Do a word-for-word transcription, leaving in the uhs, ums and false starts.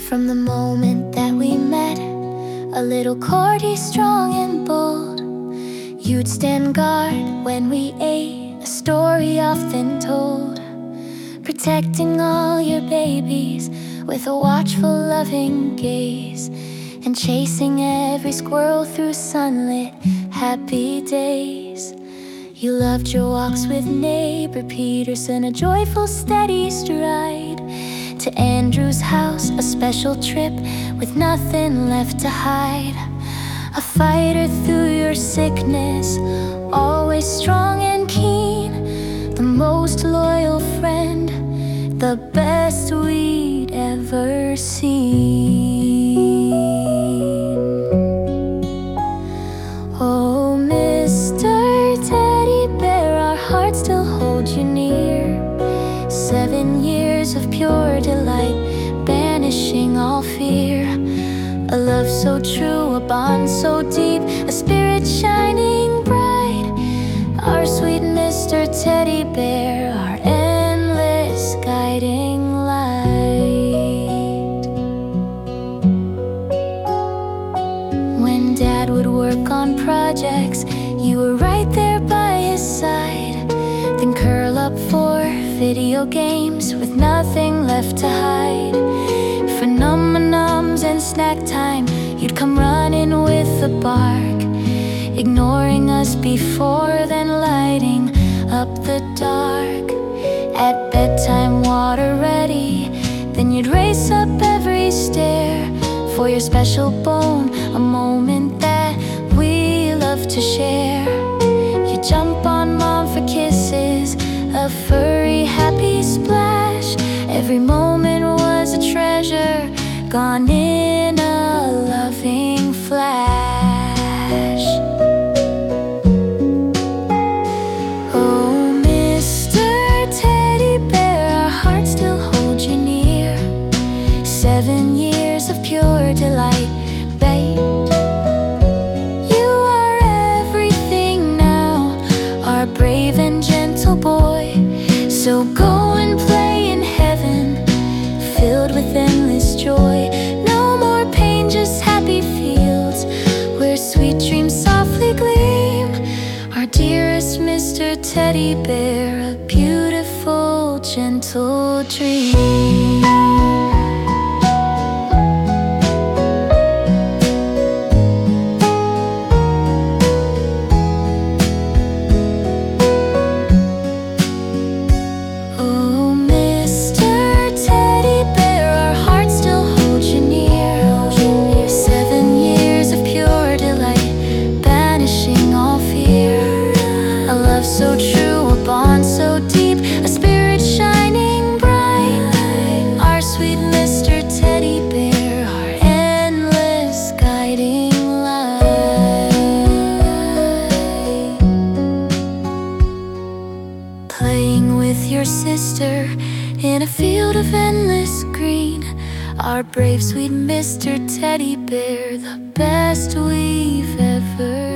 From the moment that we met, a little Cordy, strong and bold, you'd stand guard when we ate, a story often told, protecting all your babies with a watchful, loving gaze, and chasing every squirrel through sunlit, happy days. You loved your walks with neighbor Peterson, a joyful, steady stride to Andrew's house, a special trip with nothing left to hide. A fighter through your sickness, always strong and keen, the most loyal friend, the best we'd ever seen. Oh, Mister Teddy Bear, our hearts still hold you near. Seven years of pure delight, banishing all fear. A love so true, a bond so deep, a spirit shining bright. Our sweet Mister Teddy Bear, our endless guiding light. When Dad would work on projects, you were right there by his side. Then curl up for video games with nothing left to hide. For num-nums and snack time, you'd come running with a bark, ignoring us before then lighting up the dark. At bedtime, water ready, then you'd race up every stair for your special bone, a moment that we love to share. You jump on Mom for kisses, a furry, happy splash. Every moment was a treasure, gone in a loving flash. Oh, Mister Teddy Bear, our hearts still hold you near. Seven years of pure delight, babe. You are everything now, our brave and gentle boy. So go and play in heaven, filled with endless joy. No more pain, just happy fields where sweet dreams softly gleam. Our dearest Mister Teddy Bear, a beautiful, gentle dream. So true, a bond so deep, a spirit shining bright. Our sweet Mister Teddy Bear, our endless guiding light. Playing with your sister in a field of endless green, our brave sweet Mister Teddy Bear, the best we've ever